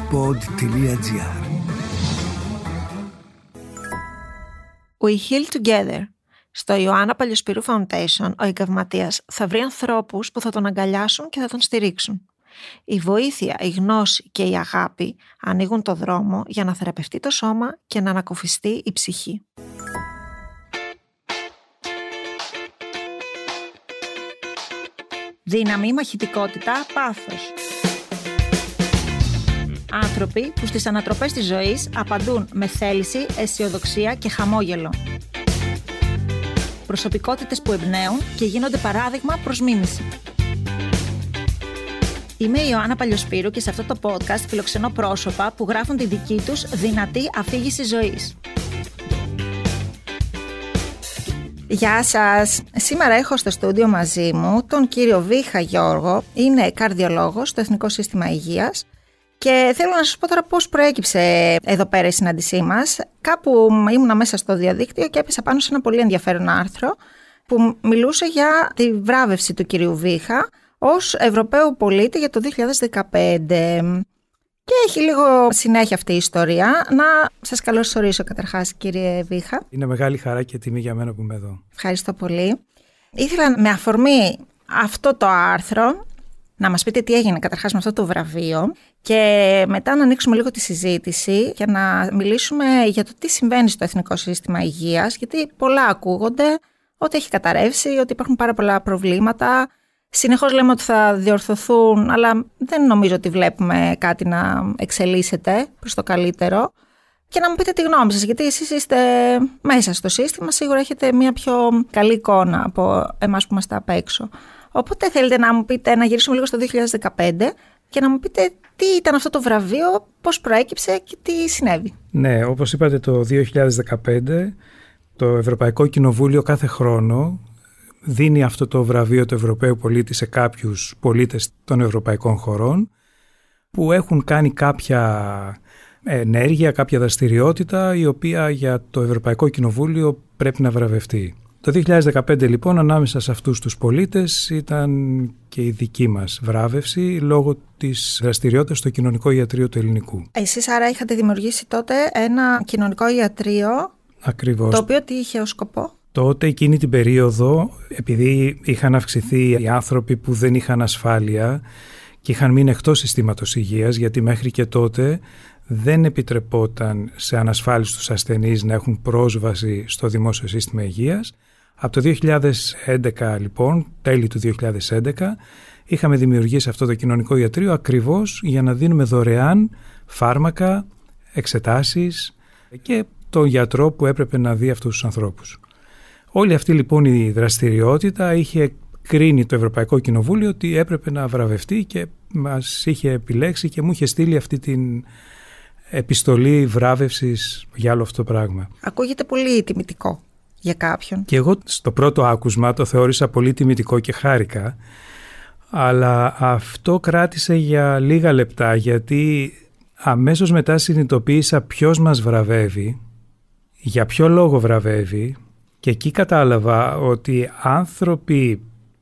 pod.gr. We Heal Together. Στο Ιωάννα Παλιοσπύρου Foundation, ο εγκαυματίας θα βρει ανθρώπους που θα τον αγκαλιάσουν και θα τον στηρίξουν. Η βοήθεια, η γνώση και η αγάπη ανοίγουν το δρόμο για να θεραπευτεί το σώμα και να ανακουφιστεί η ψυχή. Δύναμη, μαχητικότητα, πάθος. Άνθρωποι που στις ανατροπές της ζωής απαντούν με θέληση, αισιοδοξία και χαμόγελο. Προσωπικότητες που εμπνέουν και γίνονται παράδειγμα προς μίμηση. Είμαι η Ιωάννα Παλιοσπύρου και σε αυτό το podcast φιλοξενώ πρόσωπα που γράφουν τη δική τους δυνατή αφήγηση ζωής. Γεια σας! Σήμερα έχω στο στούντιο μαζί μου τον κύριο Βίχα Γιώργο. Είναι καρδιολόγος στο Εθνικό Σύστημα Υγείας και θέλω να σας πω τώρα πώς προέκυψε εδώ πέρα η συνάντησή μας. Κάπου ήμουνα μέσα στο διαδίκτυο και έπεσα πάνω σε ένα πολύ ενδιαφέρον άρθρο που μιλούσε για τη βράβευση του κυρίου Βίχα ως Ευρωπαίου πολίτη για το 2015. Και έχει λίγο συνέχεια αυτή η ιστορία. Να σας καλωσορίσω καταρχάς, κύριε Βίχα. Είναι μεγάλη χαρά και τιμή για μένα που είμαι εδώ. Ευχαριστώ πολύ. Ήθελα με αφορμή αυτό το άρθρο να μας πείτε τι έγινε καταρχάς με αυτό το βραβείο και μετά να ανοίξουμε λίγο τη συζήτηση και να μιλήσουμε για το τι συμβαίνει στο Εθνικό Σύστημα Υγείας, γιατί πολλά ακούγονται ότι έχει καταρρεύσει, ότι υπάρχουν πάρα πολλά προβλήματα. Συνεχώς λέμε ότι θα διορθωθούν, αλλά δεν νομίζω ότι βλέπουμε κάτι να εξελίσσεται προς το καλύτερο. Και να μου πείτε τη γνώμη σας, γιατί εσείς είστε μέσα στο σύστημα, σίγουρα έχετε μια πιο καλή εικόνα από εμάς που είμαστε απ' έξω. Οπότε θέλετε να μου πείτε, να γυρίσουμε λίγο στο 2015 και να μου πείτε τι ήταν αυτό το βραβείο, πώς προέκυψε και τι συνέβη. Ναι, όπως είπατε, το 2015 το Ευρωπαϊκό Κοινοβούλιο κάθε χρόνο δίνει αυτό το βραβείο του Ευρωπαίου πολίτη σε κάποιους πολίτες των ευρωπαϊκών χωρών που έχουν κάνει κάποια ενέργεια, κάποια δραστηριότητα η οποία για το Ευρωπαϊκό Κοινοβούλιο πρέπει να βραβευτεί. Το 2015 λοιπόν ανάμεσα σε αυτούς τους πολίτες ήταν και η δική μας βράβευση λόγω της δραστηριότητας στο Κοινωνικό Ιατρείο του Ελληνικού. Εσείς άρα είχατε δημιουργήσει τότε ένα κοινωνικό ιατρείο. Ακριβώς. Το οποίο τι είχε ως σκοπό? Τότε εκείνη την περίοδο, επειδή είχαν αυξηθεί οι άνθρωποι που δεν είχαν ασφάλεια και είχαν μείνει εκτός συστήματος υγείας, γιατί μέχρι και τότε δεν επιτρεπόταν σε ανασφάλιστους ασθενείς να έχουν πρόσβαση στο δημόσιο σύστημα υγείας. Από το 2011 λοιπόν, τέλη του 2011, είχαμε δημιουργήσει αυτό το κοινωνικό ιατρείο ακριβώς για να δίνουμε δωρεάν φάρμακα, εξετάσεις και τον γιατρό που έπρεπε να δει αυτούς τους ανθρώπους. Όλη αυτή λοιπόν η δραστηριότητα είχε κρίνει το Ευρωπαϊκό Κοινοβούλιο ότι έπρεπε να βραβευτεί και μας είχε επιλέξει και μου είχε στείλει αυτή την επιστολή βράβευσης για όλο αυτό το πράγμα. Ακούγεται πολύ τιμητικό για κάποιον. Και εγώ στο πρώτο άκουσμα το θεώρησα πολύ τιμητικό και χάρηκα, αλλά αυτό κράτησε για λίγα λεπτά, γιατί αμέσως μετά συνειδητοποίησα ποιος μας βραβεύει, για ποιο λόγο βραβεύει. Και εκεί κατάλαβα ότι άνθρωποι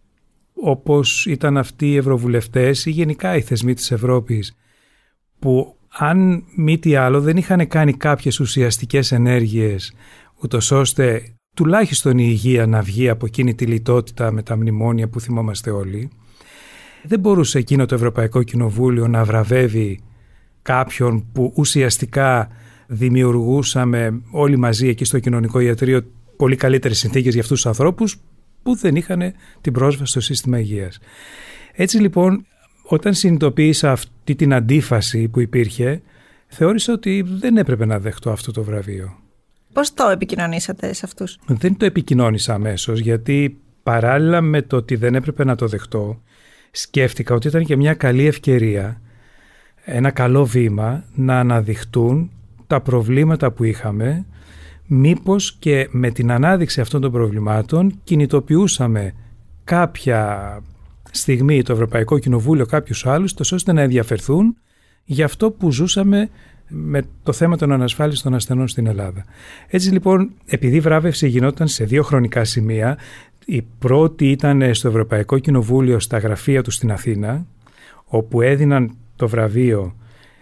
όπως ήταν αυτοί οι ευρωβουλευτές ή γενικά οι θεσμοί της Ευρώπης που αν μη τι άλλο δεν είχαν κάνει κάποιες ουσιαστικές ενέργειες ούτως ώστε τουλάχιστον η υγεία να βγει από εκείνη τη λιτότητα με τα μνημόνια που θυμόμαστε όλοι, δεν μπορούσε εκείνο το Ευρωπαϊκό Κοινοβούλιο να βραβεύει κάποιον που ουσιαστικά δημιουργούσαμε όλοι μαζί εκεί στο κοινωνικό ιατρείο πολύ καλύτερες συνθήκες για αυτούς τους ανθρώπους που δεν είχαν την πρόσβαση στο σύστημα υγείας. Έτσι λοιπόν, όταν συνειδητοποίησα αυτή την αντίφαση που υπήρχε, θεώρησα ότι δεν έπρεπε να δεχτώ αυτό το βραβείο. Πώς το επικοινωνήσατε σε αυτούς? Δεν το επικοινώνησα αμέσως, γιατί παράλληλα με το ότι δεν έπρεπε να το δεχτώ, σκέφτηκα ότι ήταν και μια καλή ευκαιρία, ένα καλό βήμα να αναδειχτούν τα προβλήματα που είχαμε. Μήπως και με την ανάδειξη αυτών των προβλημάτων κινητοποιούσαμε κάποια στιγμή το Ευρωπαϊκό Κοινοβούλιο, κάποιους άλλους, τόσο ώστε να ενδιαφερθούν για αυτό που ζούσαμε με το θέμα των ανασφάλιστων ασθενών στην Ελλάδα. Έτσι λοιπόν, επειδή η βράβευση γινόταν σε 2 χρονικά σημεία, η πρώτη ήταν στο Ευρωπαϊκό Κοινοβούλιο στα γραφεία του στην Αθήνα, όπου έδιναν το βραβείο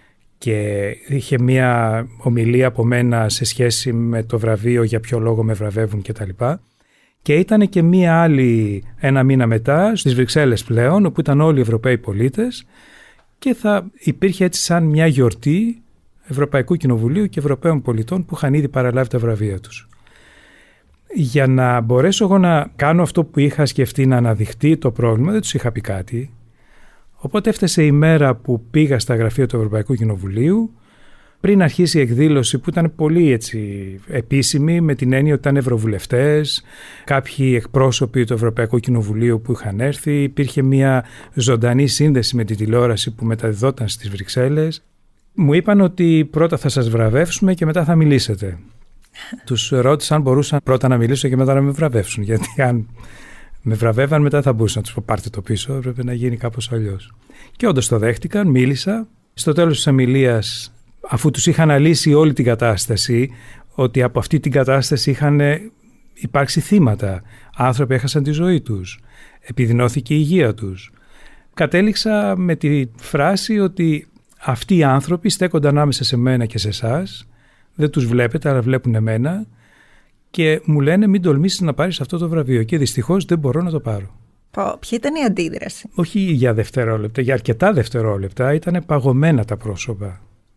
και είχε μία ομιλία από μένα σε σχέση με το βραβείο, για ποιο λόγο με βραβεύουν κτλ. Και ήταν και μία άλλη ένα μήνα μετά στις Βρυξέλλες πλέον, όπου ήταν όλοι οι Ευρωπαίοι πολίτες και θα υπήρχε έτσι σαν μια γιορτή Ευρωπαϊκού Κοινοβουλίου και Ευρωπαίων πολιτών που είχαν ήδη παραλάβει τα βραβεία τους. Για να μπορέσω εγώ να κάνω αυτό που είχα σκεφτεί, να αναδειχτεί το πρόβλημα, δεν τους είχα πει κάτι. Οπότε έφτασε η μέρα που πήγα στα γραφεία του Ευρωπαϊκού Κοινοβουλίου, πριν αρχίσει η εκδήλωση που ήταν πολύ έτσι επίσημη, με την έννοια ότι ήταν ευρωβουλευτές, κάποιοι εκπρόσωποι του Ευρωπαϊκού Κοινοβουλίου που είχαν έρθει, υπήρχε μια ζωντανή σύνδεση με τη τηλεόραση που μεταδιδόταν στις Βρυξέλλες. Μου είπαν ότι πρώτα θα σας βραβεύσουμε και μετά θα μιλήσετε. Τους ρώτησαν αν μπορούσαν πρώτα να μιλήσω και μετά να με βραβεύσουν, γιατί αν με βραβεύαν μετά θα μπορούσα να τους πω πάρτε το πίσω, έπρεπε να γίνει κάπως αλλιώς. Και όντως το δέχτηκαν, μίλησα. Στο τέλος της ομιλίας, αφού τους είχα αναλύσει όλη την κατάσταση, ότι από αυτή την κατάσταση είχαν υπάρξει θύματα, άνθρωποι έχασαν τη ζωή τους, επιδεινώθηκε η υγεία τους, κατέληξα με τη φράση ότι αυτοί οι άνθρωποι στέκονται ανάμεσα σε μένα και σε εσάς, δεν τους βλέπετε αλλά βλέπουν εμένα και μου λένε μην τολμήσεις να πάρεις αυτό το βραβείο και δυστυχώς δεν μπορώ να το πάρω. Ποια ήταν η αντίδραση? Όχι για δευτερόλεπτα, για αρκετά δευτερόλεπτα ήταν παγωμένα τα πρόσωπα.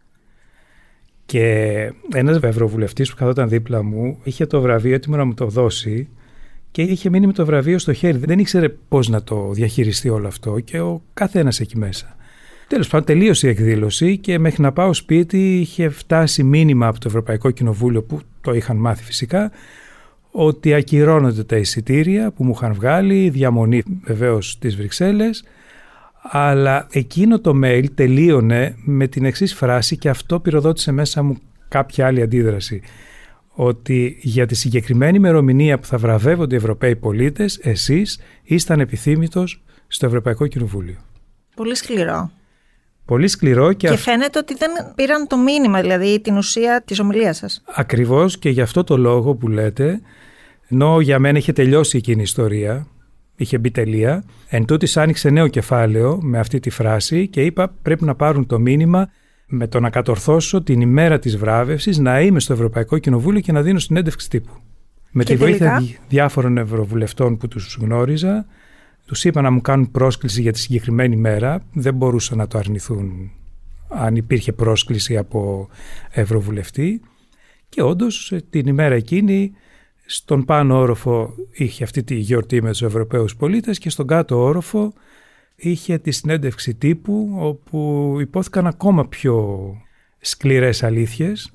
Και ένας ευρωβουλευτής που καθόταν δίπλα μου είχε το βραβείο έτοιμο να μου το δώσει και είχε μείνει με το βραβείο στο χέρι. Δεν ήξερε πώς να το διαχειριστεί όλο αυτό και ο καθένας εκεί μέσα. Τέλος πάντων, τελείωσε η εκδήλωση και μέχρι να πάω σπίτι είχε φτάσει μήνυμα από το Ευρωπαϊκό Κοινοβούλιο, που το είχαν μάθει φυσικά, ότι ακυρώνονται τα εισιτήρια που μου είχαν βγάλει, διαμονή βεβαίως στις Βρυξέλλες, αλλά εκείνο το mail τελείωνε με την εξής φράση και αυτό πυροδότησε μέσα μου κάποια άλλη αντίδραση, ότι για τη συγκεκριμένη ημερομηνία που θα βραβεύονται οι Ευρωπαίοι πολίτες, εσείς ήσταν επιθύμητος στο Ευρωπαϊκό Κοινοβούλιο. Πολύ σκληρό. Πολύ σκληρό και φαίνεται ότι δεν πήραν το μήνυμα, δηλαδή την ουσία της ομιλίας σας. Ακριβώς, και γι' αυτό το λόγο που λέτε, ενώ για μένα είχε τελειώσει εκείνη η ιστορία, είχε μπει τελεία, εν τούτης άνοιξε νέο κεφάλαιο με αυτή τη φράση και είπα πρέπει να πάρουν το μήνυμα με το να κατορθώσω την ημέρα της βράβευσης να είμαι στο Ευρωπαϊκό Κοινοβούλιο και να δίνω συνέντευξη τύπου. Με τη βοήθεια διάφορων ευρωβουλευτών που τους γνώριζα, τους είπα να μου κάνουν πρόσκληση για τη συγκεκριμένη μέρα. Δεν μπορούσαν να το αρνηθούν αν υπήρχε πρόσκληση από ευρωβουλευτή. Και όντως την ημέρα εκείνη στον πάνω όροφο είχε αυτή τη γιορτή με τους Ευρωπαίους πολίτες και στον κάτω όροφο είχε τη συνέντευξη τύπου όπου υπόθηκαν ακόμα πιο σκληρές αλήθειες.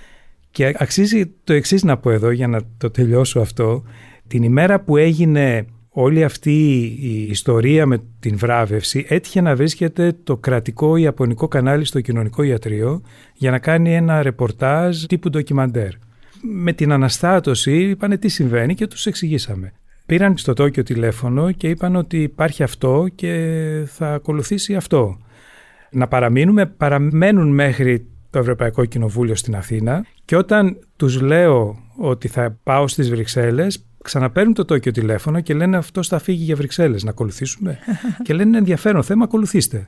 Και αξίζει το εξής να πω εδώ για να το τελειώσω αυτό. Την ημέρα που έγινε όλη αυτή η ιστορία με την βράβευση έτυχε να βρίσκεται το κρατικό ιαπωνικό κανάλι στο Κοινωνικό Ιατρείο για να κάνει ένα ρεπορτάζ τύπου ντοκιμαντέρ. Με την αναστάτωση είπανε τι συμβαίνει και τους εξηγήσαμε. Πήραν στο Τόκιο τηλέφωνο και είπαν ότι υπάρχει αυτό και θα ακολουθήσει αυτό. Να παραμένουν μέχρι το Ευρωπαϊκό Κοινοβούλιο στην Αθήνα και όταν τους λέω ότι θα πάω στις Βρυξέλλες, ξαναπαίρνουν το Τόκιο τηλέφωνο και λένε αυτός θα φύγει για Βρυξέλλες, να ακολουθήσουμε. Και λένε είναι ενδιαφέρον θέμα, ακολουθήστε.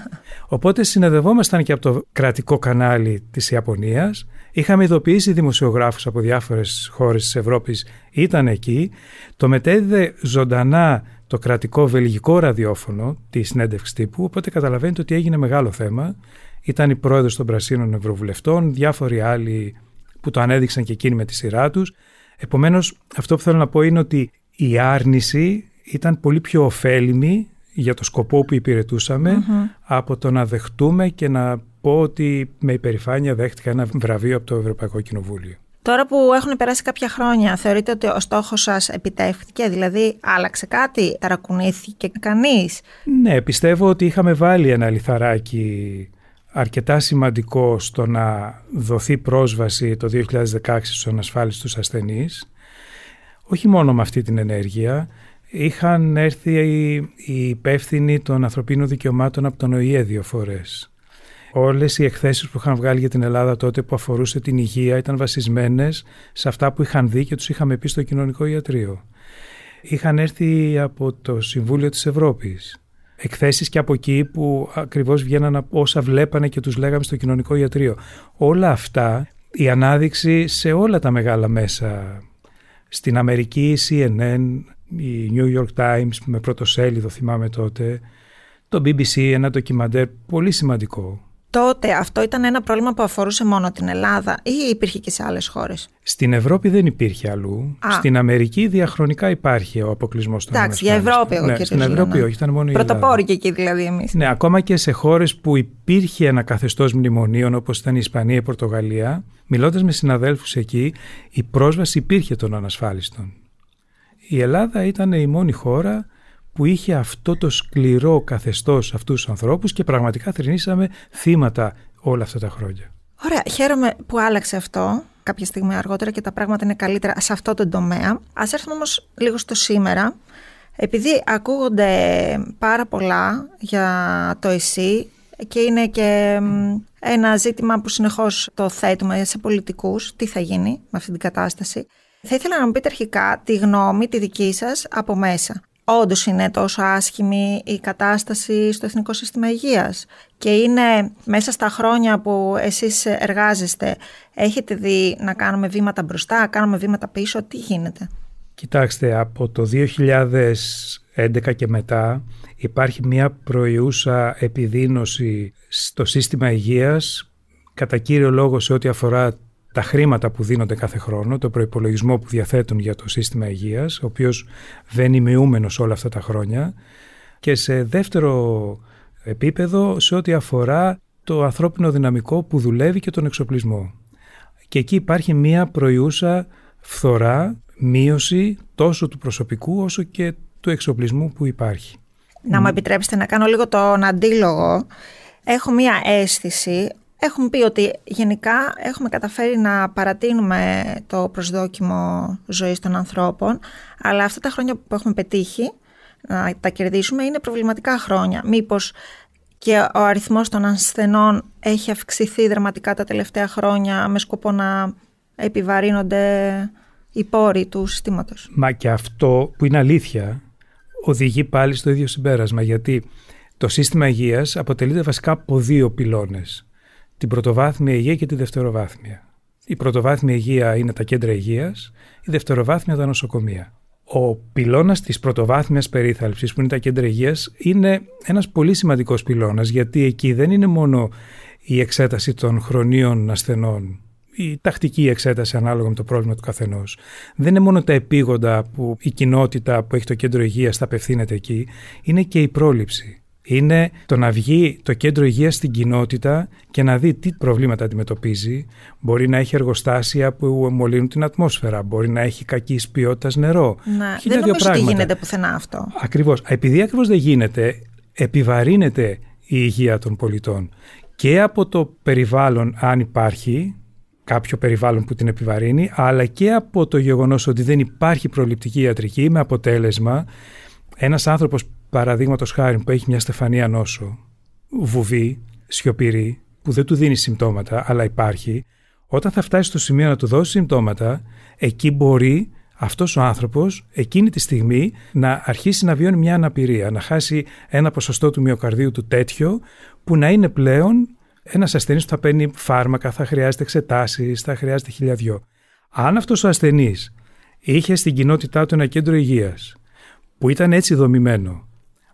Οπότε συνεδευόμασταν και από το κρατικό κανάλι της Ιαπωνίας. Είχαμε ειδοποιήσει δημοσιογράφους από διάφορες χώρες της Ευρώπης, ήταν εκεί. Το μετέδιδε ζωντανά το κρατικό βελγικό ραδιόφωνο τη συνέντευξη τύπου, οπότε καταλαβαίνετε ότι έγινε μεγάλο θέμα. Ήταν η πρόεδρος των Πρασίνων Ευρωβουλευτών, διάφοροι άλλοι που το ανέδειξαν και εκείνοι με τη σειρά τους. Επομένως, αυτό που θέλω να πω είναι ότι η άρνηση ήταν πολύ πιο ωφέλιμη για το σκοπό που υπηρετούσαμε από το να δεχτούμε και να πω ότι με υπερηφάνεια δέχτηκα ένα βραβείο από το Ευρωπαϊκό Κοινοβούλιο. Τώρα που έχουν περάσει κάποια χρόνια, θεωρείτε ότι ο στόχος σας επιτεύχθηκε, δηλαδή άλλαξε κάτι, ταρακουνήθηκε κανείς? Ναι, πιστεύω ότι είχαμε βάλει ένα λιθαράκι αρκετά σημαντικό στο να δοθεί πρόσβαση το 2016 στους ανασφάλιστους ασθενείς. Όχι μόνο με αυτή την ενέργεια, είχαν έρθει οι υπεύθυνοι των ανθρωπίνων δικαιωμάτων από τον ΟΗΕ 2 φορές. Όλες οι εκθέσεις που είχαν βγάλει για την Ελλάδα τότε που αφορούσε την υγεία ήταν βασισμένες σε αυτά που είχαν δει και τους είχαμε πει στο Κοινωνικό Ιατρείο. Είχαν έρθει από το Συμβούλιο της Ευρώπης. εκθέσεις και από εκεί που ακριβώς βγαίναν όσα βλέπανε και τους λέγαμε στο κοινωνικό ιατρείο. Όλα αυτά, η ανάδειξη σε όλα τα μεγάλα μέσα, στην Αμερική η CNN, η New York Times με πρωτοσέλιδο θυμάμαι τότε, το BBC, ένα ντοκιμαντέρ πολύ σημαντικό. Τότε αυτό ήταν ένα πρόβλημα που αφορούσε μόνο την Ελλάδα ή υπήρχε και σε άλλες χώρες? Στην Ευρώπη δεν υπήρχε αλλού. Στην Αμερική διαχρονικά υπάρχει ο αποκλεισμός των ανασφάλιστων. Εντάξει, για Ευρώπη εγώ και στην Ευρώπη όχι, ήταν μόνο η Ελλάδα. Πρωτοπόροι και εκεί δηλαδή εμείς. Ναι, ακόμα και σε χώρες που υπήρχε ένα καθεστώς μνημονίων όπως ήταν η Ισπανία, η Πορτογαλία, μιλώντας με συναδέλφους εκεί, η πρόσβαση υπήρχε των ανασφάλιστων. Η Ελλάδα ήταν η μόνη χώρα που είχε αυτό το σκληρό καθεστώς αυτούς τους ανθρώπους και πραγματικά θρηνήσαμε θύματα όλα αυτά τα χρόνια. Ωραία, χαίρομαι που άλλαξε αυτό κάποια στιγμή αργότερα και τα πράγματα είναι καλύτερα σε αυτό το τομέα. Ας έρθουμε όμως λίγο στο σήμερα. Επειδή ακούγονται πάρα πολλά για το ΕΣΥ και είναι και ένα ζήτημα που συνεχώς το θέτουμε σε πολιτικούς, τι θα γίνει με αυτή την κατάσταση, θα ήθελα να μου πείτε αρχικά τη γνώμη, τη δική σας από μέσα. Όντως είναι τόσο άσχημη η κατάσταση στο Εθνικό Σύστημα Υγείας και είναι μέσα στα χρόνια που εσείς εργάζεστε, έχετε δει να κάνουμε βήματα μπροστά, κάνουμε βήματα πίσω, τι γίνεται? Κοιτάξτε, από το 2011 και μετά υπάρχει μια προϊούσα επιδείνωση στο σύστημα υγείας, κατά κύριο λόγο σε ό,τι αφορά τα χρήματα που δίνονται κάθε χρόνο, το προϋπολογισμό που διαθέτουν για το σύστημα υγείας, ο οποίος βαίνει μειούμενος όλα αυτά τα χρόνια, και σε δεύτερο επίπεδο σε ό,τι αφορά το ανθρώπινο δυναμικό που δουλεύει και τον εξοπλισμό. Και εκεί υπάρχει μια προϊούσα φθορά, μείωση τόσο του προσωπικού όσο και του εξοπλισμού που υπάρχει. Να μου επιτρέψετε να κάνω λίγο τον αντίλογο. Έχω μια αίσθηση. Έχουμε πει ότι γενικά έχουμε καταφέρει να παρατείνουμε το προσδόκιμο ζωής των ανθρώπων, αλλά αυτά τα χρόνια που έχουμε πετύχει να τα κερδίσουμε είναι προβληματικά χρόνια. Μήπως και ο αριθμός των ασθενών έχει αυξηθεί δραματικά τα τελευταία χρόνια με σκοπό να επιβαρύνονται οι πόροι του συστήματος? Μα και αυτό που είναι αλήθεια οδηγεί πάλι στο ίδιο συμπέρασμα, γιατί το σύστημα υγείας αποτελείται βασικά από δύο πυλώνες. Την πρωτοβάθμια υγεία και τη δευτεροβάθμια. Η πρωτοβάθμια υγεία είναι τα κέντρα υγείας, η δευτεροβάθμια τα νοσοκομεία. Ο πυλώνας της πρωτοβάθμιας περίθαλψης, που είναι τα κέντρα υγείας, είναι ένας πολύ σημαντικός πυλώνας, γιατί εκεί δεν είναι μόνο η εξέταση των χρονίων ασθενών, η τακτική εξέταση ανάλογα με το πρόβλημα του καθενός. Δεν είναι μόνο τα επίγοντα που η κοινότητα που έχει το κέντρο υγείας θα απευθύνεται εκεί, είναι και η πρόληψη. Είναι το να βγει το κέντρο υγείας στην κοινότητα και να δει τι προβλήματα αντιμετωπίζει. Μπορεί να έχει εργοστάσια που μολύνουν την ατμόσφαιρα, μπορεί να έχει κακής ποιότητας νερό. Δεν νομίζω ότι γίνεται πουθενά αυτό. Ακριβώς. Επειδή ακριβώς δεν γίνεται, επιβαρύνεται η υγεία των πολιτών και από το περιβάλλον, αν υπάρχει κάποιο περιβάλλον που την επιβαρύνει, αλλά και από το γεγονός ότι δεν υπάρχει προληπτική ιατρική, με αποτέλεσμα ένας άνθρωπος, παραδείγματος χάρη, που έχει μια στεφανία νόσο, βουβή, σιωπηρή, που δεν του δίνει συμπτώματα, αλλά υπάρχει, όταν θα φτάσει στο σημείο να του δώσει συμπτώματα, εκεί μπορεί αυτός ο άνθρωπος εκείνη τη στιγμή να αρχίσει να βιώνει μια αναπηρία, να χάσει ένα ποσοστό του μυοκαρδίου του τέτοιο, που να είναι πλέον ένας ασθενής που θα παίρνει φάρμακα, θα χρειάζεται εξετάσεις, θα χρειάζεται χιλιαδυο. Αν αυτός ο ασθενής είχε στην κοινότητά του ένα κέντρο υγείας που ήταν έτσι δομημένο,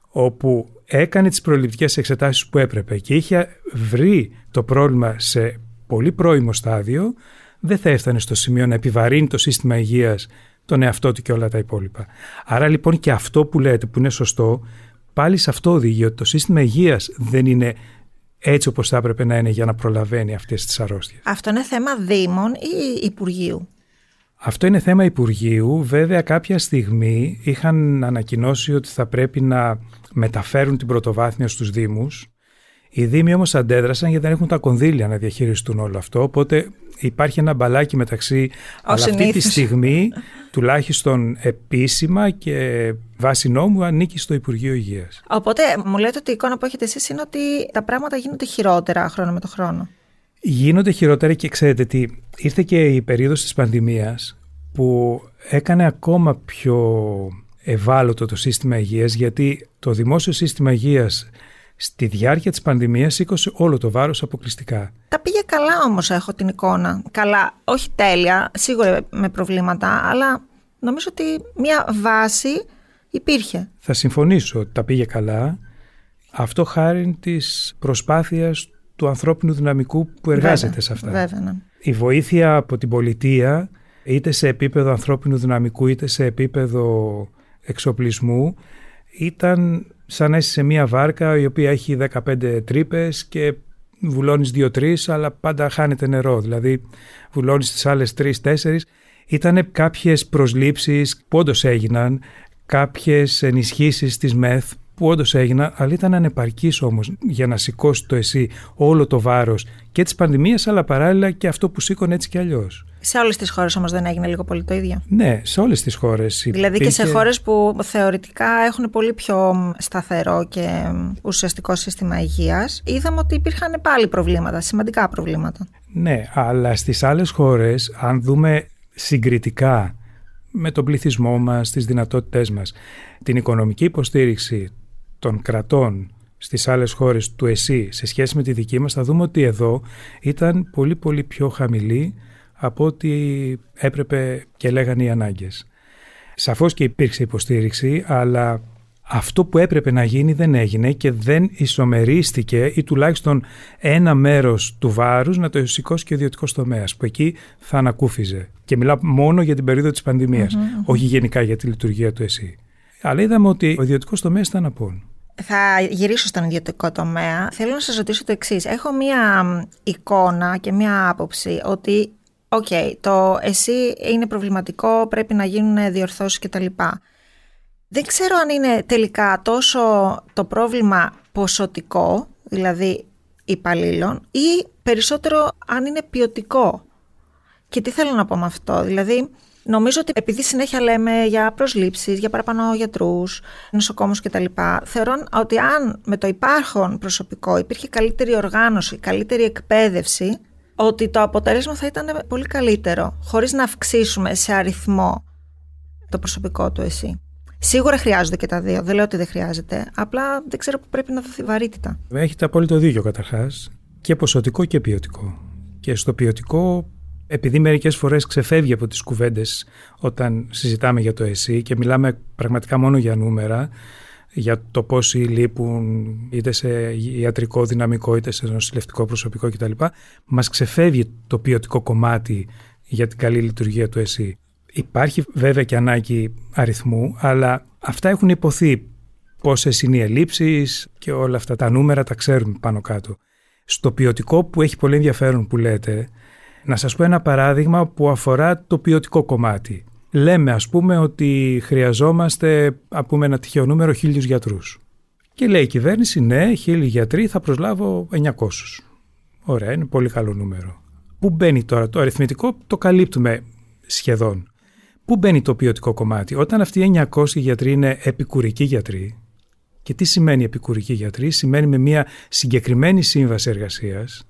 όπου έκανε τις προληπτικές εξετάσεις που έπρεπε και είχε βρει το πρόβλημα σε πολύ πρώιμο στάδιο, δεν θα έφτανε στο σημείο να επιβαρύνει το σύστημα υγείας, τον εαυτό του και όλα τα υπόλοιπα. Άρα λοιπόν και αυτό που λέτε, που είναι σωστό, πάλι σε αυτό οδηγεί, ότι το σύστημα υγείας δεν είναι έτσι όπως θα έπρεπε να είναι για να προλαβαίνει αυτές τις αρρώστιες. Αυτό είναι θέμα Δήμων ή Υπουργείου? Αυτό είναι θέμα Υπουργείου. Βέβαια κάποια στιγμή είχαν ανακοινώσει ότι θα πρέπει να μεταφέρουν την πρωτοβάθμια στους Δήμους. Οι Δήμοι όμως αντέδρασαν γιατί δεν έχουν τα κονδύλια να διαχειριστούν όλο αυτό. Οπότε υπάρχει ένα μπαλάκι μεταξύ, αλλά αυτή τη στιγμή τουλάχιστον επίσημα και βάσει νόμου ανήκει στο Υπουργείο Υγείας. Οπότε μου λέτε ότι η εικόνα που έχετε εσείς είναι ότι τα πράγματα γίνονται χειρότερα χρόνο με το χρόνο. Γίνονται χειρότερα και ξέρετε τι, ήρθε και η περίοδος της πανδημίας που έκανε ακόμα πιο ευάλωτο το σύστημα υγείας, γιατί το δημόσιο σύστημα υγείας στη διάρκεια της πανδημίας σήκωσε όλο το βάρος αποκλειστικά. Τα πήγε καλά όμως, έχω την εικόνα. Καλά, όχι τέλεια, σίγουρα με προβλήματα, αλλά νομίζω ότι μια βάση υπήρχε. Θα συμφωνήσω ότι τα πήγε καλά. Αυτό χάρη της προσπάθειας του ανθρώπινου δυναμικού που εργάζεται σε αυτά. Βέβαια, ναι. Η βοήθεια από την πολιτεία, είτε σε επίπεδο ανθρώπινου δυναμικού είτε σε επίπεδο εξοπλισμού, ήταν σαν να είσαι σε μια βάρκα η οποία έχει 15 τρύπες και βουλώνεις 2-3, αλλά πάντα χάνεται νερό. Δηλαδή βουλώνεις τις άλλες 3-4. Ήτανε κάποιες προσλήψεις που όντως έγιναν, κάποιες ενισχύσεις της ΜΕΘ που όντως έγιναν, αλλά ήταν ανεπαρκής όμως για να σηκώσει το ΕΣΥ όλο το βάρος και της πανδημίας, αλλά παράλληλα και αυτό που σήκωνε έτσι κι αλλιώς. Σε όλες τις χώρες όμως δεν έγινε λίγο πολύ το ίδιο? Ναι, σε όλες τις χώρες. Δηλαδή και σε χώρες που θεωρητικά έχουν πολύ πιο σταθερό και ουσιαστικό σύστημα υγείας, είδαμε ότι υπήρχαν πάλι προβλήματα, σημαντικά προβλήματα. Ναι, αλλά στις άλλες χώρες, αν δούμε συγκριτικά με τον πληθυσμό μας, τις δυνατότητές μας, την οικονομική υποστήριξη των κρατών στις άλλες χώρες του ΕΣΥ σε σχέση με τη δική μας, θα δούμε ότι εδώ ήταν πολύ πολύ πιο χαμηλή από ό,τι έπρεπε και λέγανε οι ανάγκες. Σαφώς και υπήρξε υποστήριξη, αλλά αυτό που έπρεπε να γίνει δεν έγινε και δεν ισομερίστηκε, ή τουλάχιστον ένα μέρος του βάρους να το σηκώσει και ο ιδιωτικός τομέας, που εκεί θα ανακούφιζε. Και μιλάω μόνο για την περίοδο της πανδημίας, όχι γενικά για τη λειτουργία του ΕΣΥ. Αλλά είδαμε ότι ο ιδιωτικός τομέας ήταν απόν. Θα γυρίσω στον ιδιωτικό τομέα. Θέλω να σας ρωτήσω το εξής. Έχω μία εικόνα και μία άποψη ότι το ΕΣΥ είναι προβληματικό, πρέπει να γίνουν διορθώσεις κτλ. Δεν ξέρω αν είναι τελικά τόσο το πρόβλημα ποσοτικό, δηλαδή υπαλλήλων, ή περισσότερο αν είναι ποιοτικό. Και τι θέλω να πω με αυτό? Δηλαδή, νομίζω ότι επειδή συνέχεια λέμε για προσλήψεις, για παραπάνω γιατρούς, νοσοκόμους κτλ., θεωρώ ότι αν με το υπάρχον προσωπικό υπήρχε καλύτερη οργάνωση, καλύτερη εκπαίδευση, ότι το αποτέλεσμα θα ήταν πολύ καλύτερο, χωρίς να αυξήσουμε σε αριθμό το προσωπικό του ΕΣΥ. Σίγουρα χρειάζονται και τα δύο, δεν λέω ότι δεν χρειάζεται, απλά δεν ξέρω που πρέπει να δοθεί βαρύτητα. Έχετε απόλυτο δίκιο καταρχάς, και ποσοτικό και ποιοτικό. Και στο ποιοτικό, επειδή μερικές φορές ξεφεύγει από τις κουβέντες όταν συζητάμε για το ΕΣΥ και μιλάμε πραγματικά μόνο για νούμερα, για το πόσοι λείπουν είτε σε ιατρικό δυναμικό είτε σε νοσηλευτικό προσωπικό κτλ. Μας ξεφεύγει το ποιοτικό κομμάτι για την καλή λειτουργία του ΕΣΥ. Υπάρχει βέβαια και ανάγκη αριθμού, αλλά αυτά έχουν υποθεί. Πόσες είναι οι ελλείψεις και όλα αυτά τα νούμερα τα ξέρουμε πάνω κάτω. Στο ποιοτικό που έχει πολύ ενδιαφέρον που λέτε, να σας πω ένα παράδειγμα που αφορά το ποιοτικό κομμάτι. Λέμε ας πούμε ότι χρειαζόμαστε, πούμε ένα τυχαίο νούμερο, 1.000 γιατρούς. Και λέει η κυβέρνηση, ναι, 1.000 γιατροί, θα προσλάβω 900. Ωραία, είναι πολύ καλό νούμερο. Πού μπαίνει τώρα το αριθμητικό? Το καλύπτουμε σχεδόν. Πού μπαίνει το ποιοτικό κομμάτι? Όταν αυτοί οι 900 γιατροί είναι επικουρικοί γιατροί, και τι σημαίνει επικουρικοί γιατροί? Σημαίνει με μια συγκεκριμένη σύμβαση εργασίας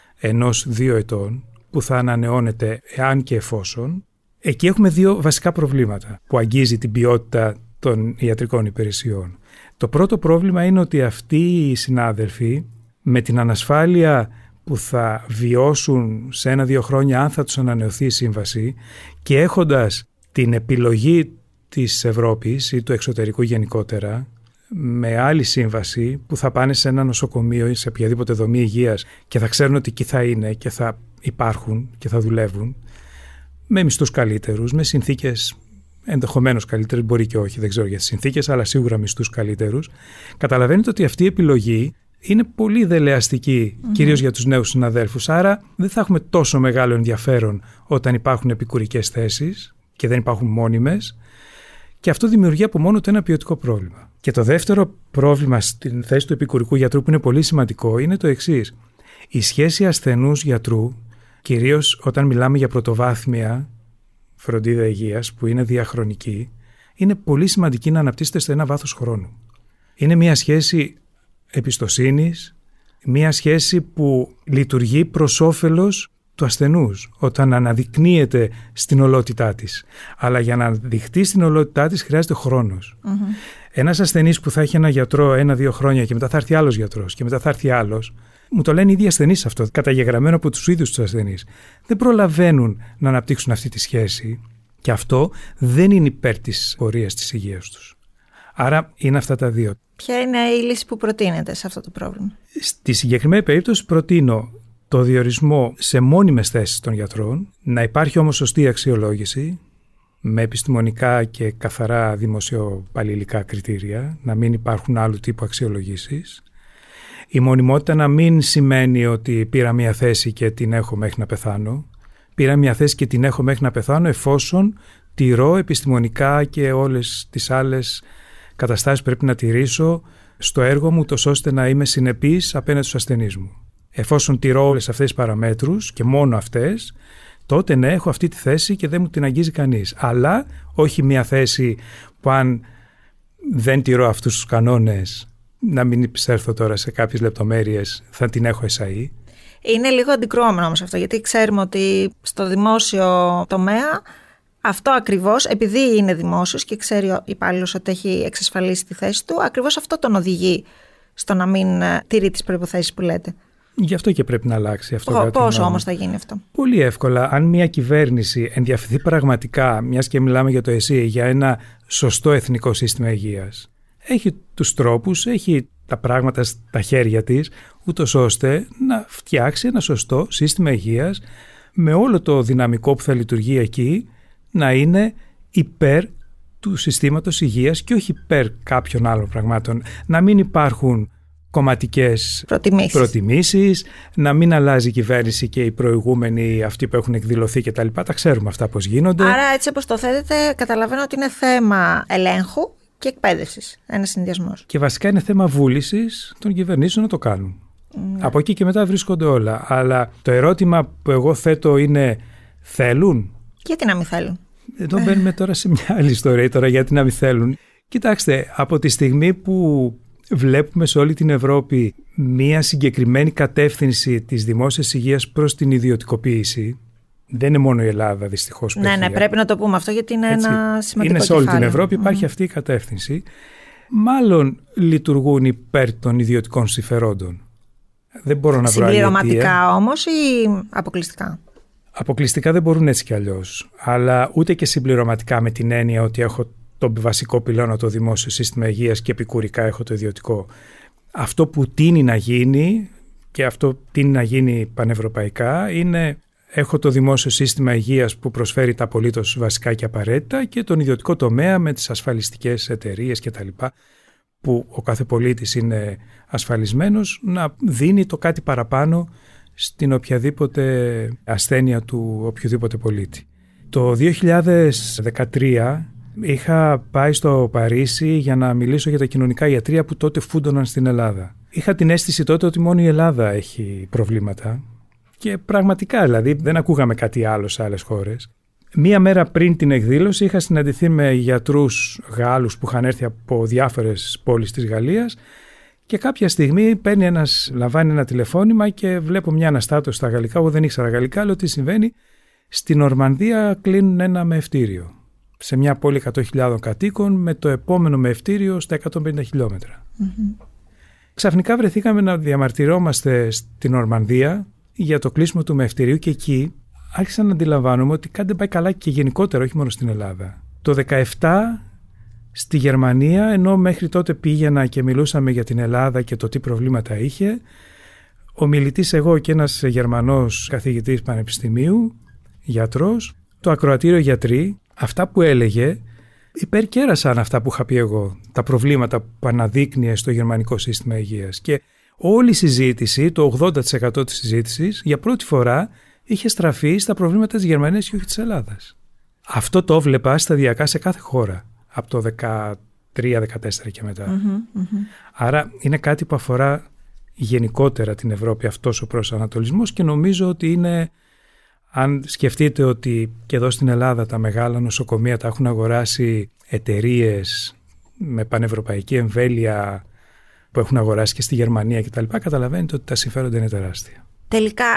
1-2 ετών που θα ανανεώνεται εάν και εφόσον. Εκεί έχουμε δύο βασικά προβλήματα που αγγίζει την ποιότητα των ιατρικών υπηρεσιών. Το πρώτο πρόβλημα είναι ότι αυτοί οι συνάδελφοι με την ανασφάλεια που θα βιώσουν σε 1-2 χρόνια αν θα τους ανανεωθεί η σύμβαση και έχοντας την επιλογή της Ευρώπης ή του εξωτερικού γενικότερα με άλλη σύμβαση που θα πάνε σε ένα νοσοκομείο ή σε οποιαδήποτε δομή υγείας και θα ξέρουν ότι εκεί θα είναι και θα υπάρχουν και θα δουλεύουν με μισθούς καλύτερους, με συνθήκες ενδεχομένως καλύτερες, μπορεί και όχι, δεν ξέρω για τις συνθήκες, αλλά σίγουρα μισθούς καλύτερους. Καταλαβαίνετε ότι αυτή η επιλογή είναι πολύ δελεαστική, κυρίως για τους νέους συναδέλφους. Άρα δεν θα έχουμε τόσο μεγάλο ενδιαφέρον όταν υπάρχουν επικουρικές θέσεις και δεν υπάρχουν μόνιμες. Και αυτό δημιουργεί από μόνο του ένα ποιοτικό πρόβλημα. Και το δεύτερο πρόβλημα στην θέση του επικουρικού γιατρού, που είναι πολύ σημαντικό, είναι το εξής. Η σχέση ασθενούς γιατρού, κυρίως όταν μιλάμε για πρωτοβάθμια φροντίδα υγείας, που είναι διαχρονική, είναι πολύ σημαντική να αναπτύσσεται σε ένα βάθος χρόνου. Είναι μια σχέση εμπιστοσύνης, μια σχέση που λειτουργεί προς όφελος του ασθενούς όταν αναδεικνύεται στην ολότητά της. Αλλά για να αναδειχτεί στην ολότητά της χρειάζεται χρόνος. Ένας ασθενής που θα έχει ένα γιατρό 1-2 χρόνια και μετά θα έρθει άλλος γιατρός και μετά θα έρθει άλλος, μου το λένε οι ίδιοι ασθενείς αυτό, καταγεγραμμένο από τους ίδιους τους ασθενείς. Δεν προλαβαίνουν να αναπτύξουν αυτή τη σχέση και αυτό δεν είναι υπέρ της πορείας της υγείας τους. Άρα είναι αυτά τα δύο. Ποια είναι η λύση που προτείνεται σε αυτό το πρόβλημα? Στη συγκεκριμένη περίπτωση προτείνω το διορισμό σε μόνιμες θέσεις των γιατρών, να υπάρχει όμως σωστή αξιολόγηση με επιστημονικά και καθαρά δημοσιοπαλληλικά κριτήρια, να μην υπάρχουν άλλου τύπου αξιολογήσεις. Η μονιμότητα να μην σημαίνει ότι πήρα μια θέση και την έχω μέχρι να πεθάνω. Πήρα μια θέση και την έχω μέχρι να πεθάνω εφόσον τηρώ επιστημονικά και όλες τις άλλες καταστάσεις πρέπει να τηρήσω στο έργο μου, τόσο ώστε να είμαι συνεπής απέναντι στους ασθενείς μου. Εφόσον τηρώ όλες αυτές τις παραμέτρους και μόνο αυτές, τότε ναι, έχω αυτή τη θέση και δεν μου την αγγίζει κανείς. Αλλά όχι μια θέση που αν δεν τηρώ αυτούς τους κανόνες, να μην επισέλθω τώρα σε κάποιες λεπτομέρειες, θα την έχω εσαΐ. Είναι λίγο αντικρουόμενο όμως αυτό, γιατί ξέρουμε ότι στο δημόσιο τομέα αυτό ακριβώς, επειδή είναι δημόσιος και ξέρει ο υπάλληλος ότι έχει εξασφαλίσει τη θέση του, ακριβώς αυτό τον οδηγεί στο να μην τηρεί τις προϋποθέσεις που λέτε. Γι' αυτό και πρέπει να αλλάξει αυτό. Πώς όμως θα γίνει αυτό? Πολύ εύκολα. Αν μια κυβέρνηση ενδιαφερθεί πραγματικά, μιας και μιλάμε για το ΕΣΥ, για ένα σωστό εθνικό σύστημα υγείας, έχει τους τρόπους, έχει τα πράγματα στα χέρια της, ούτως ώστε να φτιάξει ένα σωστό σύστημα υγείας με όλο το δυναμικό που θα λειτουργεί εκεί να είναι υπέρ του συστήματος υγείας και όχι υπέρ κάποιων άλλων πραγμάτων. Να μην υπάρχουν κομματικές προτιμήσεις, να μην αλλάζει η κυβέρνηση και οι προηγούμενοι αυτοί που έχουν εκδηλωθεί κτλ. Τα ξέρουμε αυτά πώς γίνονται. Άρα έτσι όπως το θέτετε, καταλαβαίνω ότι είναι θέμα ελέγχου και εκπαίδευσης, ένας συνδυασμός. Και βασικά είναι θέμα βούλησης των κυβερνήσεων να το κάνουν. Από εκεί και μετά βρίσκονται όλα. Αλλά το ερώτημα που εγώ θέτω είναι, θέλουν? Γιατί να μην θέλουν? Εδώ μπαίνουμε τώρα σε μια άλλη ιστορία, τώρα γιατί να μην θέλουν. Κοιτάξτε, από τη στιγμή που βλέπουμε σε όλη την Ευρώπη μια συγκεκριμένη κατεύθυνση της δημόσιας υγείας προς την ιδιωτικοποίηση, δεν είναι μόνο η Ελλάδα δυστυχώς. Ναι, πρέπει να το πούμε αυτό γιατί είναι ένα σημαντικό είναι σε όλη την Ευρώπη, υπάρχει αυτή η κατεύθυνση. Μάλλον λειτουργούν υπέρ των ιδιωτικών συμφερόντων. Δεν μπορώ να βρω άλλη αιτία. Συμπληρωματικά όμως ή αποκλειστικά? Αποκλειστικά δεν μπορούν έτσι κι αλλιώς. Αλλά ούτε και συμπληρωματικά με την έννοια ότι έχω το βασικό πυλώνα το δημόσιο σύστημα υγείας και επικουρικά έχω το ιδιωτικό. Αυτό που τείνει να γίνει και αυτό τείνει να γίνει πανευρωπαϊκά είναι έχω το δημόσιο σύστημα υγείας που προσφέρει τα απολύτως βασικά και απαραίτητα και τον ιδιωτικό τομέα με τις ασφαλιστικές εταιρείες κτλ. Που ο κάθε πολίτης είναι ασφαλισμένος να δίνει το κάτι παραπάνω στην οποιαδήποτε ασθένεια του οποιοδήποτε πολίτη. Το 2013 είχα πάει στο Παρίσι για να μιλήσω για τα κοινωνικά ιατρεία που τότε φούντωναν στην Ελλάδα. Είχα την αίσθηση τότε ότι μόνο η Ελλάδα έχει προβλήματα και πραγματικά δηλαδή δεν ακούγαμε κάτι άλλο σε άλλες χώρες. Μία μέρα πριν την εκδήλωση είχα συναντηθεί με γιατρούς Γάλλους που είχαν έρθει από διάφορες πόλεις της Γαλλίας και κάποια στιγμή λαμβάνει ένα τηλεφώνημα και βλέπω μια αναστάτωση στα γαλλικά. Εγώ δεν ήξερα γαλλικά, αλλά τι συμβαίνει. Στην Νορμανδία κλείνουν ένα μεευτήριο σε μια πόλη 100.000 κατοίκων με το επόμενο μεευτήριο στα 150 χιλιόμετρα. Ξαφνικά βρεθήκαμε να διαμαρτυρόμαστε στην Νορμανδία για το κλείσιμο του μεευτηρίου και εκεί άρχισα να αντιλαμβάνομαι ότι κάτι δεν πάει καλά και γενικότερα, όχι μόνο στην Ελλάδα. Το 2017 στη Γερμανία, ενώ μέχρι τότε πήγαινα και μιλούσαμε για την Ελλάδα και το τι προβλήματα είχε, ο μιλητής εγώ και ένας Γερμανός καθηγητής πανεπιστημίου, γιατρός, το ακροατήριο γιατροί, αυτά που έλεγε υπερκέρασαν αυτά που είχα πει εγώ, τα προβλήματα που αναδείκνυε στο γερμανικό σύστημα υγείας. Και όλη η συζήτηση, το 80% της συζήτησης, για πρώτη φορά είχε στραφεί στα προβλήματα της Γερμανίας και όχι της Ελλάδας. Αυτό το βλέπα σταδιακά σε κάθε χώρα, από το 2013-2014 και μετά. Άρα είναι κάτι που αφορά γενικότερα την Ευρώπη αυτός ο προσανατολισμός και νομίζω ότι είναι, αν σκεφτείτε ότι και εδώ στην Ελλάδα τα μεγάλα νοσοκομεία τα έχουν αγοράσει εταιρείες με πανευρωπαϊκή εμβέλεια που έχουν αγοράσει και στη Γερμανία κτλ. Καταλαβαίνετε ότι τα συμφέροντα είναι τεράστια. Τελικά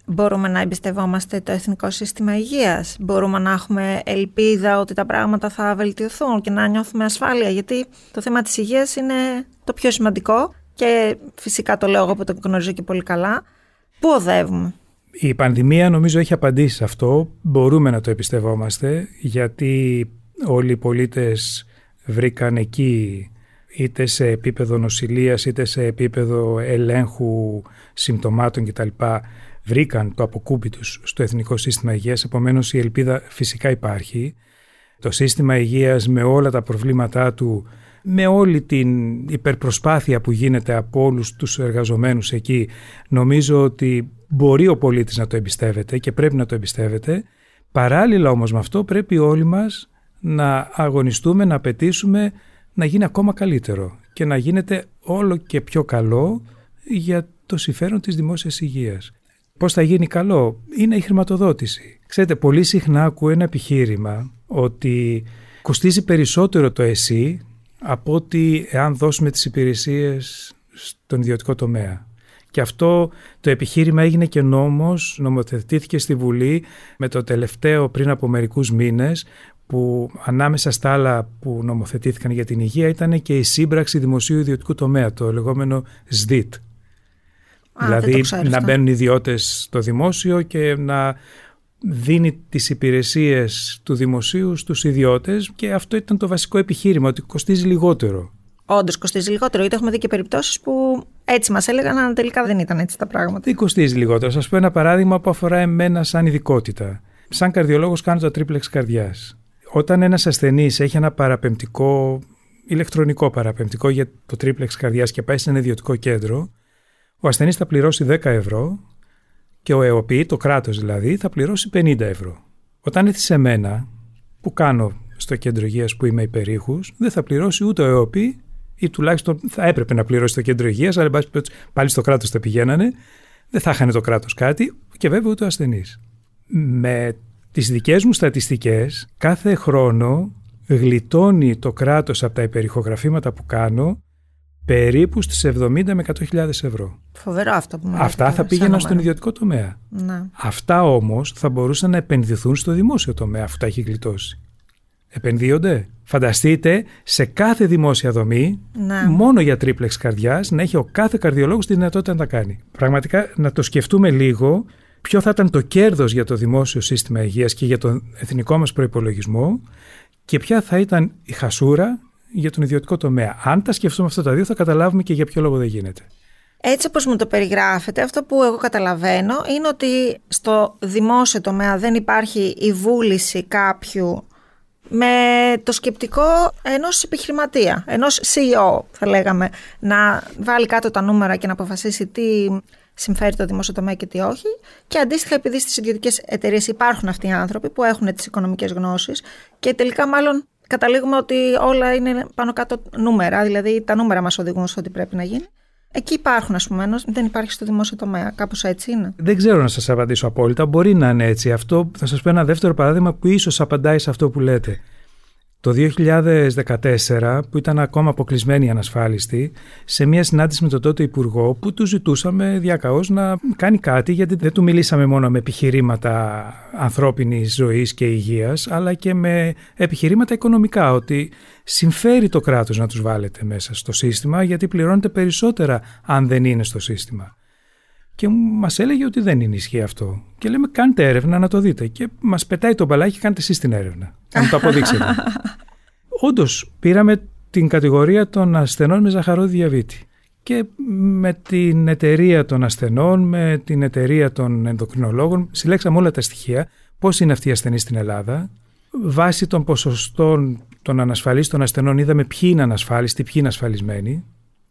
Μπορούμε να εμπιστευόμαστε το Εθνικό Σύστημα Υγείας? Μπορούμε να έχουμε ελπίδα ότι τα πράγματα θα βελτιωθούν και να νιώθουμε ασφάλεια? Γιατί το θέμα της υγείας είναι το πιο σημαντικό και φυσικά το λέω εγώ που το γνωρίζω και πολύ καλά. Πού οδεύουμε? Η πανδημία νομίζω έχει απαντήσει σε αυτό. Μπορούμε να το εμπιστευόμαστε, γιατί όλοι οι πολίτες βρήκαν εκεί, είτε σε επίπεδο νοσηλείας είτε σε επίπεδο ελέγχου συμπτωμάτων κτλ., βρήκαν το αποκούμπι τους στο Εθνικό Σύστημα Υγείας. Επομένως η ελπίδα φυσικά υπάρχει. Το σύστημα υγείας με όλα τα προβλήματά του, με όλη την υπερπροσπάθεια που γίνεται από όλους τους εργαζομένους εκεί, νομίζω ότι μπορεί ο πολίτης να το εμπιστεύεται και πρέπει να το εμπιστεύεται. Παράλληλα όμως με αυτό πρέπει όλοι μας να αγωνιστούμε, να απαιτήσουμε να γίνει ακόμα καλύτερο και να γίνεται όλο και πιο καλό για το συμφέρον της δημόσιας υγείας. Πώς θα γίνει καλό? Είναι η χρηματοδότηση. Ξέρετε, πολύ συχνά ακούω ένα επιχείρημα ότι κοστίζει περισσότερο το ΕΣΥ από ότι εάν δώσουμε τις υπηρεσίες στον ιδιωτικό τομέα. Και αυτό το επιχείρημα έγινε και νόμος, νομοθετήθηκε στη Βουλή με το τελευταίο πριν από μερικούς μήνες, που ανάμεσα στα άλλα που νομοθετήθηκαν για την υγεία ήταν και η σύμπραξη δημοσίου ιδιωτικού τομέα, το λεγόμενο ΣΔΙΤ. Δηλαδή να μπαίνουν ιδιώτες στο δημόσιο και να δίνει τις υπηρεσίες του δημοσίου στους ιδιώτες, και αυτό ήταν το βασικό επιχείρημα, ότι κοστίζει λιγότερο. Όντως κοστίζει λιγότερο, γιατί έχουμε δει και περιπτώσεις που έτσι μας έλεγαν, αλλά τελικά δεν ήταν έτσι τα πράγματα. Τι κοστίζει λιγότερο? Σας πω ένα παράδειγμα που αφορά εμένα σαν ειδικότητα. Σαν καρδιολόγος κάνω το τρίπλεξ καρδιάς. Όταν ένας ασθενής έχει ένα παραπεμπτικό, ηλεκτρονικό παραπεμπτικό για το τρίπλεξ καρδιάς και πάει σε ένα ιδιωτικό κέντρο, ο ασθενής θα πληρώσει 10 ευρώ και ο ΕΟΠΗ, το κράτος δηλαδή, θα πληρώσει 50 ευρώ. Όταν έρθει σε μένα, που κάνω στο κέντρο υγείας που είμαι υπερήχους, δεν θα πληρώσει ούτε ο ΕΟΠΗ, ή τουλάχιστον θα έπρεπε να πληρώσει το κέντρο υγείας, αλλά πάλι στο κράτος θα πηγαίνανε, δεν θα χάνε το κράτος κάτι, και βέβαια ούτε ο ασθενής. Με τις δικές μου στατιστικές, κάθε χρόνο γλιτώνει το κράτος από τα υπερηχογραφήματα που κάνω περίπου στις 70 με 100.000 ευρώ. Φοβερό αυτό που μου λέτε. Αυτά θα πήγαιναν στον ιδιωτικό τομέα. Ναι. Αυτά όμως θα μπορούσαν να επενδυθούν στο δημόσιο τομέα, αφού τα έχει γλιτώσει. Επενδύονται. Φανταστείτε σε κάθε δημόσια δομή, ναι, μόνο για τρίπλεξ καρδιάς, να έχει ο κάθε καρδιολόγος τη δυνατότητα να τα κάνει. Πραγματικά να το σκεφτούμε λίγο, ποιο θα ήταν το κέρδος για το δημόσιο σύστημα υγείας και για τον εθνικό μας προϋπολογισμό, και ποια θα ήταν η χασούρα για τον ιδιωτικό τομέα. Αν τα σκεφτούμε αυτά τα δύο, θα καταλάβουμε και για ποιο λόγο δεν γίνεται. Έτσι όπως μου το περιγράφετε, αυτό που εγώ καταλαβαίνω είναι ότι στο δημόσιο τομέα δεν υπάρχει η βούληση κάποιου με το σκεπτικό ενός επιχειρηματία, ενός CEO θα λέγαμε, να βάλει κάτω τα νούμερα και να αποφασίσει τι συμφέρει το δημόσιο τομέα και τι όχι. Και αντίστοιχα, επειδή στις ιδιωτικές εταιρείες υπάρχουν αυτοί οι άνθρωποι που έχουν τις οικονομικές γνώσεις και τελικά μάλλον καταλήγουμε ότι όλα είναι πάνω κάτω νούμερα, δηλαδή τα νούμερα μας οδηγούν στο τι πρέπει να γίνει. Εκεί υπάρχουν, ας πούμε, δεν υπάρχει στο δημόσιο τομέα. Κάπως έτσι είναι. Δεν ξέρω να σας απαντήσω απόλυτα. Μπορεί να είναι έτσι. Αυτό θα σας πω ένα δεύτερο παράδειγμα που ίσως απαντάει σε αυτό που λέτε. Το 2014, που ήταν ακόμα αποκλεισμένη η ανασφάλιστη, σε μια συνάντηση με τον τότε Υπουργό, που του ζητούσαμε διακαώς να κάνει κάτι, γιατί δεν του μιλήσαμε μόνο με επιχειρήματα ανθρώπινης ζωής και υγείας, αλλά και με επιχειρήματα οικονομικά, ότι συμφέρει το κράτος να τους βάλετε μέσα στο σύστημα, γιατί πληρώνετε περισσότερα αν δεν είναι στο σύστημα. Και μας έλεγε ότι δεν είναι ισχύει αυτό. Και λέμε, κάντε έρευνα να το δείτε. Και μας πετάει το μπαλάκι, κάντε εσείς την έρευνα. Να μου το αποδείξετε. Όντως, πήραμε την κατηγορία των ασθενών με ζαχαρόδι διαβήτη. Και με την εταιρεία των ασθενών, με την εταιρεία των ενδοκρινολόγων, συλλέξαμε όλα τα στοιχεία. Πώς είναι αυτοί οι ασθενείς στην Ελλάδα. Βάσει των ποσοστών των ανασφαλίστων ασθενών, είδαμε ποιοι είναι ανασφάλιστοι, ποιοι είναι ασφαλισμένοι.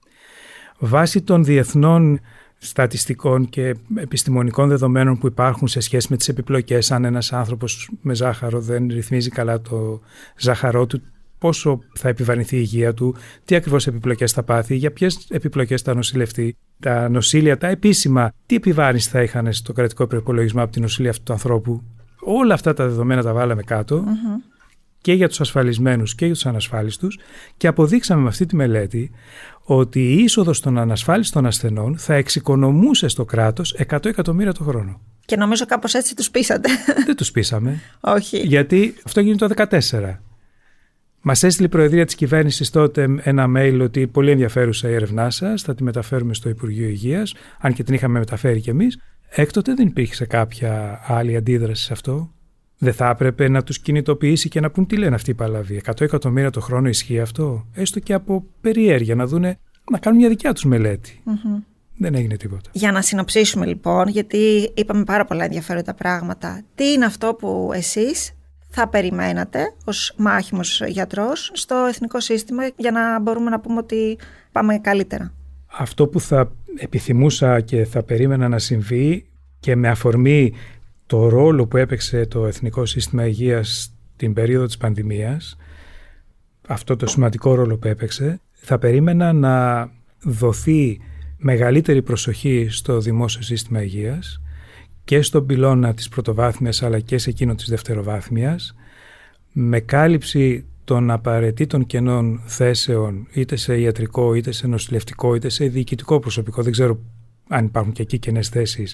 Βάσει των διεθνών στατιστικών και επιστημονικών δεδομένων που υπάρχουν σε σχέση με τις επιπλοκές, αν ένας άνθρωπος με ζάχαρο δεν ρυθμίζει καλά το ζάχαρό του, πόσο θα επιβαρυνθεί η υγεία του, τι ακριβώς επιπλοκές θα πάθει, για ποιες επιπλοκές θα νοσηλευτεί, τα νοσήλια, τα επίσημα, τι επιβάρυνση θα είχαν στο κρατικό προϋπολογισμό από την νοσηλεία αυτού του ανθρώπου. Όλα αυτά τα δεδομένα τα βάλαμε κάτω, και για τους ασφαλισμένους και για τους ανασφάλιστους, και αποδείξαμε με αυτή τη μελέτη ότι η είσοδος των ανασφάλιστων ασθενών θα εξοικονομούσε στο κράτος 100 εκατομμύρια το χρόνο. Και νομίζω κάπως έτσι τους πείσατε. Δεν τους πείσαμε. Όχι. Γιατί αυτό έγινε το 2014. Μας έστειλε η Προεδρία της Κυβέρνησης τότε ένα mail ότι πολύ ενδιαφέρουσα η έρευνά σας, θα τη μεταφέρουμε στο Υπουργείο Υγείας, αν και την είχαμε μεταφέρει κι εμείς. Έκτοτε δεν υπήρξε κάποια άλλη αντίδραση σε αυτό. Δεν θα έπρεπε να τους κινητοποιήσει και να πούν τι λένε αυτοί οι παλαβοί? 100 εκατομμύρια το χρόνο ισχύει αυτό? Έστω και από περιέργεια να δούνε, να κάνουν μια δικιά τους μελέτη. Δεν έγινε τίποτα. Για να συνοψίσουμε λοιπόν, γιατί είπαμε πάρα πολλά ενδιαφέροντα πράγματα. Τι είναι αυτό που εσείς θα περιμένατε ως μάχημος γιατρός στο εθνικό σύστημα για να μπορούμε να πούμε ότι πάμε καλύτερα? Αυτό που θα επιθυμούσα και θα περίμενα να συμβεί, και με αφορμή το ρόλο που έπαιξε το Εθνικό Σύστημα Υγείας την περίοδο της πανδημίας, αυτό το σημαντικό ρόλο που έπαιξε, θα περίμενα να δοθεί μεγαλύτερη προσοχή στο δημόσιο σύστημα υγείας και στον πυλώνα της πρωτοβάθμιας αλλά και σε εκείνο της δευτεροβάθμιας, με κάλυψη των απαραίτητων κενών θέσεων είτε σε ιατρικό, είτε σε νοσηλευτικό, είτε σε διοικητικό προσωπικό. Δεν ξέρω αν υπάρχουν και εκεί κενές θέσεις,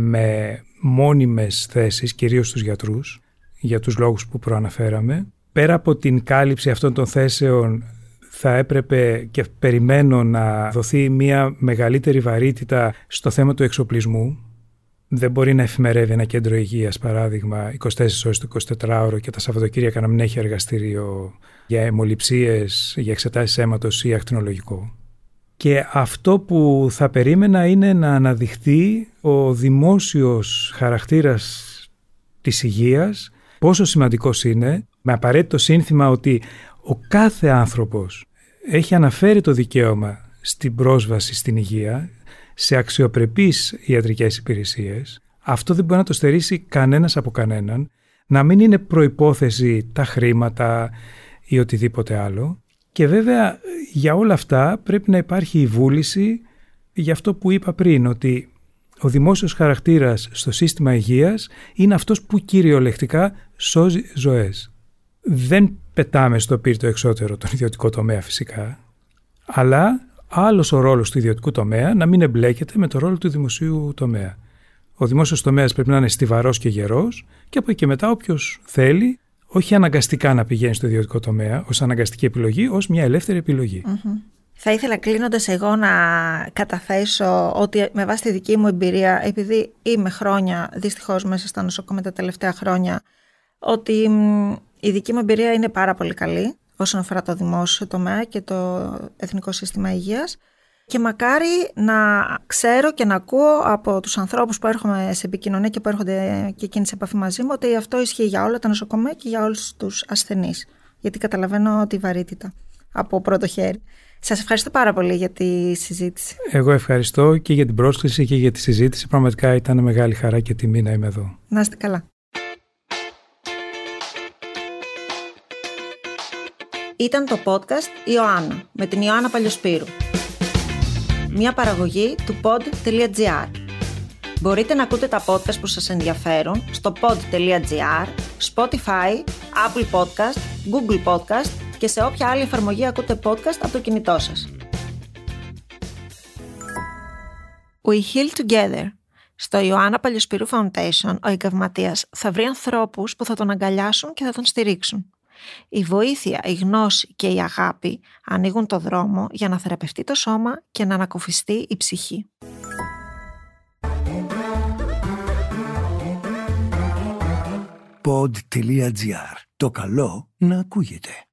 με μόνιμες θέσεις, κυρίως στους γιατρούς, για τους λόγους που προαναφέραμε. Πέρα από την κάλυψη αυτών των θέσεων, θα έπρεπε και περιμένω να δοθεί μια μεγαλύτερη βαρύτητα στο θέμα του εξοπλισμού. Δεν μπορεί να εφημερεύει ένα κέντρο υγείας, παράδειγμα, 24 ώρες το 24ωρο και τα Σαββατοκύριακα να μην έχει εργαστήριο για αιμοληψίες, για εξετάσεις αίματος ή ακτινολογικό. Και αυτό που θα περίμενα είναι να αναδειχθεί ο δημόσιος χαρακτήρας της υγείας, πόσο σημαντικός είναι, με απαραίτητο σύνθημα ότι ο κάθε άνθρωπος έχει αναφέρει το δικαίωμα στην πρόσβαση στην υγεία, σε αξιοπρεπείς ιατρικές υπηρεσίες. Αυτό δεν μπορεί να το στερήσει κανένας από κανέναν, να μην είναι προϋπόθεση τα χρήματα ή οτιδήποτε άλλο. Και βέβαια για όλα αυτά πρέπει να υπάρχει η βούληση για αυτό που είπα πριν, ότι ο δημόσιος χαρακτήρας στο σύστημα υγείας είναι αυτός που κυριολεκτικά σώζει ζωές. Δεν πετάμε στο πύρτο εξώτερο τον ιδιωτικό τομέα φυσικά, αλλά άλλος ο ρόλος του ιδιωτικού τομέα να μην εμπλέκεται με το ρόλο του δημοσίου τομέα. Ο δημόσιος τομέας πρέπει να είναι στιβαρός και γερός και από εκεί και μετά όποιος θέλει, όχι αναγκαστικά να πηγαίνει στο ιδιωτικό τομέα ως αναγκαστική επιλογή, ως μια ελεύθερη επιλογή. Θα ήθελα κλείνοντας εγώ να καταθέσω ότι με βάση τη δική μου εμπειρία, επειδή είμαι χρόνια δυστυχώς μέσα στα νοσοκομεία τα τελευταία χρόνια, ότι η δική μου εμπειρία είναι πάρα πολύ καλή όσον αφορά το δημόσιο τομέα και το Εθνικό Σύστημα Υγείας, και μακάρι να ξέρω και να ακούω από τους ανθρώπους που έρχομαι σε επικοινωνία και που έρχονται και εκείνοι σε επαφή μαζί μου ότι αυτό ισχύει για όλα τα νοσοκομεία και για όλους τους ασθενείς, γιατί καταλαβαίνω τη βαρύτητα από πρώτο χέρι. Σας ευχαριστώ πάρα πολύ για τη συζήτηση. Εγώ ευχαριστώ και για την πρόσκληση και για τη συζήτηση. Πραγματικά ήταν μεγάλη χαρά και τιμή να είμαι εδώ. Να είστε καλά. Ήταν το podcast Ιωάννα με την Ιωάννα Παλιοσπύρου. Μια παραγωγή του pod.gr. Μπορείτε να ακούτε τα podcast που σας ενδιαφέρουν στο pod.gr, Spotify, Apple Podcast, Google Podcast και σε όποια άλλη εφαρμογή ακούτε podcast από το κινητό σας. We heal together. Στο Ιωάννα Παλιοσπύρου Foundation, ο εγκαυματίας θα βρει ανθρώπους που θα τον αγκαλιάσουν και θα τον στηρίξουν. Η βοήθεια, η γνώση και η αγάπη ανοίγουν το δρόμο για να θεραπευτεί το σώμα και να ανακουφιστεί η ψυχή. Pod.gr. Το καλό να ακούγεται.